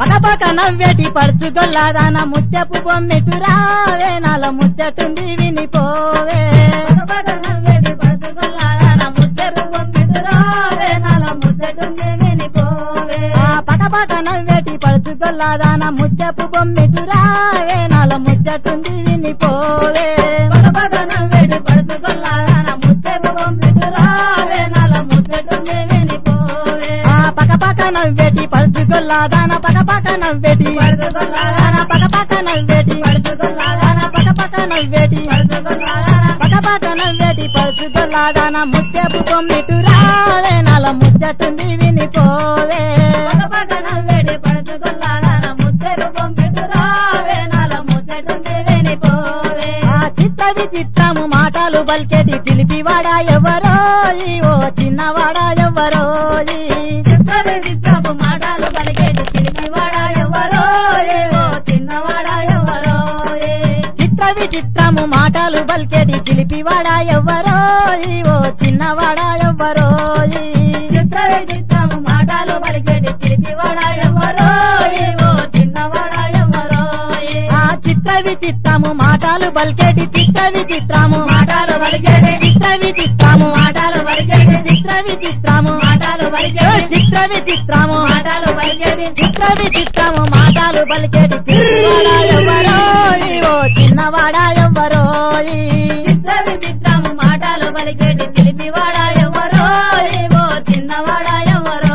పకపక నవ్వేటి పడుచుగొల్లాదాన ముత్యపు బొమ్మెటురా వేనాల ముచ్చటుంది వినిపోవే పకపక నవ్వేటి పడుచుగొల్లాదాన ముత్యపు బొమ్మెటురా వేనాల ముచ్చటుంది వినిపోవే పకపక నవ్వేటి పడుచుగొల్లాదాన ముత్యపు బొమ్మెటురా వేనాల ముచ్చటుంది వినిపోవే పకపక నవ్వేటి పడుచుగొల్లాదాన ముత్యపు బొమ్మెటురా వేనాల ముచ్చటుంది వినిపోవే పకపక నవ్వేటి పడుచుగొల్లాదాన పకపక నవ్వేటి పడుచుగొల్లాదాన పకపక నవ్వేటి పడుచుగొల్లాదాన పకపక నవ్వేటి పడుచుగొల్లాదాన పకపక నవ్వేటి పడుచుగొల్లాదాన ముత్యపు బొమ్మెటురా వేనాల ముచ్చటుంది వినిపోవే పకపక నవ్వేటి పడుచుగొల్లాదాన ముత్యపు బొమ్మెటురా వేనాల ముచ్చటుంది వినిపోవే చిత్ర విచిత్రము మాటలు బల్కెటి చిలిపివాడా ఎవరో ఓ చిన్నవాడా ఎవరో చిత్ర విచిత్రపు మాటలు పలికేటి చిలిపివాడా ఎవరో ఏవో చిన్నవాడా ఎవరో చిత్ర విచిత్రము మాటలు బల్కెటి చిలిపివాడా ఎవరో ఓ చిన్నవాడా ఎవరో చిత్ర విచిత్రము మాటలు పలికేటి చిలిపివాడా ఎవరో ఏవో చిన్నవాడా ఎవరో చిత్ర విచిత్రము మాటలు బల్కెటి చిత్ర విచిత్రము మాటలు పలికేటి చిత్ర విచిత్రము మాటలు పలికేటి చిత్ర విచిత్రము మాటలు పలికేటి చిత్ర విచిత్రము మాటలు పలికేటి చిత్ర విచిత్రము మాటలు బల్కెటి చిన్నవాడా ఎవరో ఓ చిన్నవాడా ఎవరో చిత్ర విచిత్రము మాటలు పలికేటి చిలిపివాడా ఎవరో ఏవో చిన్నవాడా ఎవరో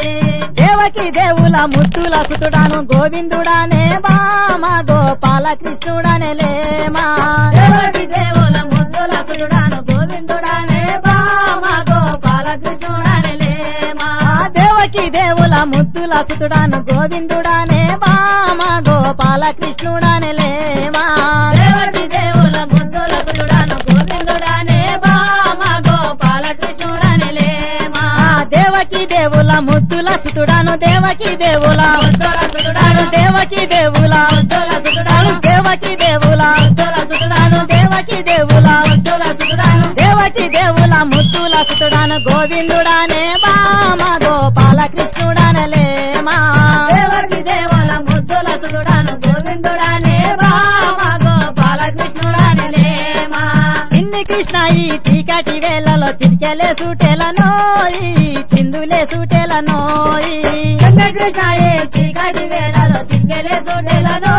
దేవకి దేవుల ముద్దుల సుతుడాను గోవిందుడానే బామ గోపాల కృష్ణుడనే లేమా దేవకి దేవుల ముద్దుల సుతుడాను గోవిందుడానే బామ గోపాల కృష్ణుడానే లేమా దేవకి దేవుల ముద్దుల సుతుడాను గోవిందుడానే బామ గోపాల కృష్ణుడనే లేమా దేవకి దేవుల ముద్దుల సుతుడాను గోవిందుడానే బామ గోపాల కృష్ణుడానే లేమా దేవకి దేవుల ముద్దుల సుతుడాను దేవకి దేవుల ముద్దుల సుతుడాను దేవకి దేవుల ముద్దుల సుతుడాను దేవకి దేవుల ముద్దుల సుతుడాను దేవకి దేవుల ముద్దుల సుతుడాను దేవకి దేవుల ముద్దుల సుతుడాను గోవిందుడానే బామ గోపాల కృష్ణుడనే లేమా దేవకి దేవుల ముద్దుల సుతుడాను గోవిందుడానే బామ గోపాల కృష్ణుడానే లేమా చిన్ని కృష్ణ ఈ చీకటి వేళలో చిరికెలే సూటెలనోయి చిందులే సూటెలనోయి చిన్న కృష్ణ ఏ చీకటి వేళలో చిక్కెలే సుడెలనో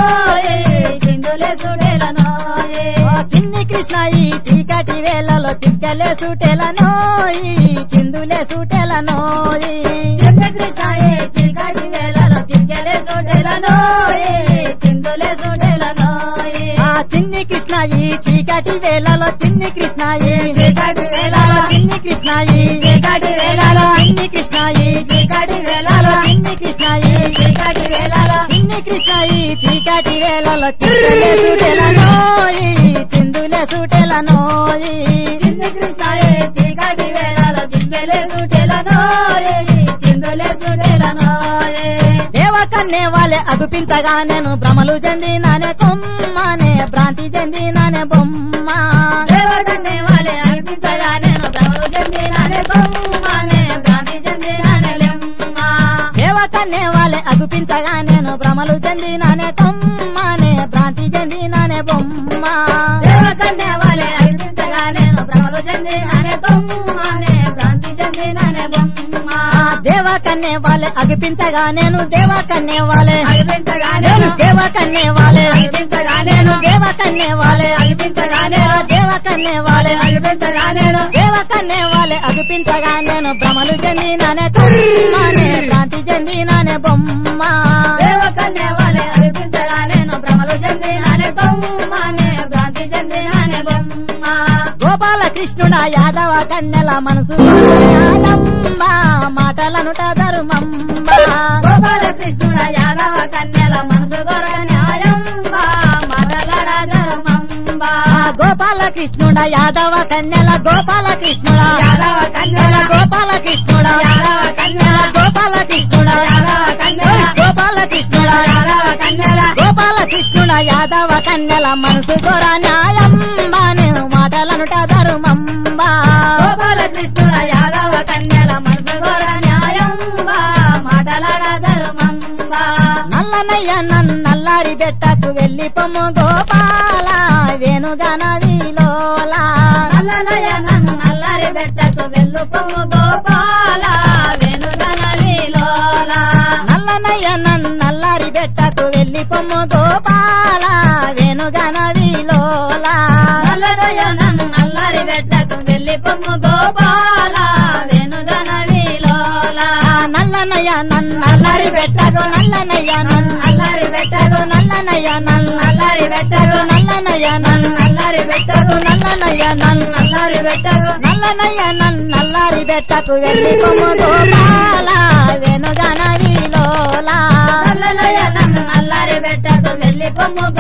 చిందులే సుడెలనో చిన్ని కృష్ణ ఈ చీకటి వేళలో చిరికెలే సూటెలనోయి చిందులే సూటెలనోయి చిన్న కృష్ణ ఏ చీకటి వేళలో చిక్కెలే సుడెలనో చిందులే సుడెలనో చిన్ని కృష్ణ ఈ చీకటి వేళలో చిన్ని కృష్ణ ఈ చీకటి వేళలో చిన్ని కృష్ణ ఈ చీకటి వేళలో చిన్ని కృష్ణ ఈ చీకటి వేళలో చిన్ని కృష్ణ ఈ చీకటి వేళలో చిన్ని కృష్ణ ఈ చీకటి వేళలో చిందులే సూటెలనోయి చిందులే సూటెలనోయి చిన్న కృష్ణ ఏ చీకటి వేళలో చిక్కెలే సుడెలనో చిందులే సుడెలనో దేవకన్నే వాళ్ళే అగుపించగా నేను భ్రమలు చెందినానే కొమ్మనే భ్రాంతి చెందినానే బొమ్మ దేవతన్నే వాళ్ళే అర్పించగా నేను భ్రమలు చెందినానే బొమ్మనే భ్రాంతి చెందినానే లెమ్మ దేవకన్నే వాళ్ళే అగుపించగా నేను భ్రమలు చెందినానే కొమ్మనే భ్రాంతి చెందినానే బొమ్మ దేవతన్నే వాళ్ళే అర్పించగా నేను భ్రమలు చెందినానే బొమ్మనే భ్రాంతి చెందినానే బొమ్మ దేవకన్నే వాళ్ళే అగుపించగా నేను దేవకన్నే వాళ్ళే అర్పించగా నేను నేను దేవకన్నే వాళ్ళే అర్పించగా నేను దేవకన్నే వాళ్ళే అర్పించగా నేను దేవకన్నే వాళ్ళే అర్పించగా నేను దేవకన్నే వాళ్ళే అగుపించగా నేను భ్రమలు చెందినానే కొమ్మనే భ్రాంతి చెందినానే బొమ్మ దేవకన్నే వాళ్ళే అర్పించగా నేను భ్రమలు చెందినానే బొమ్మనే భ్రాంతి చెందినానే బొమ్మ గోపాల కృష్ణుడా యాదవ కన్నెల మనసు యాదమ్మ మాటలనుట ధర్మమ్మ గోపాల కృష్ణుడ యాదవ కన్యల మనసు గొర్రె న్యాయంబ మాటలడ ధర్మంబ గోపాల కృష్ణుడా యాదవ కన్నెల గోపాల కృష్ణుడా యాదవ కన్యల గోపాల కృష్ణుడా యాదవ కన్యల గోపాల కృష్ణుడా యాదవ కన్యల గోపాల కృష్ణుడా యాదవ కన్యల గోపాల కృష్ణుడా యాదవ కన్నెల మనసు గొర న్యాయంబ నేను మాటలనుట ధర్మంబ గోపాల కృష్ణుడ యాదవ కన్యల మనసు గొర్రె న్యాయంబ మాటలడ ధర్మంబ నల్లనయ్య నన్నల్లారి బెట్టకు వెళ్ళి పొమ్ము గోపాల వేణుగాన వీలోలా నల్లనయ్య నన్ను నల్లారి బెట్టకు వెళ్ళు పొమ్ము గోపాల వెనుగన వీలోలా నల్లనయ్య నన్నల్లారి బెట్టకు వెళ్ళి పొమ్ము గోపాల వేణుగాన వీలోలా నల్లనయ్య నన్ను నల్లారి బెట్టకు వెళ్ళి పొమ్ము గోపాల వెనుగన వీలోలా నల్లనయ్య నల్లరి బెట్టకు నల్లనయ్య నల్లారి బెట్టకు నల్లనయ్య నల్లారి బెట్టకు నల్లనయ్య నల్లారి బెట్టకు నల్లనయ్య నల్లారి బెట్టకు నల్లనయ్య నల్లారి బెట్టకు వెళ్ళి పొమ్ము గోపాల వేణుగాన వీలోలా నల్లనయ్య నన్ను నల్లారి బెట్టకు వెళ్ళి పొమ్ము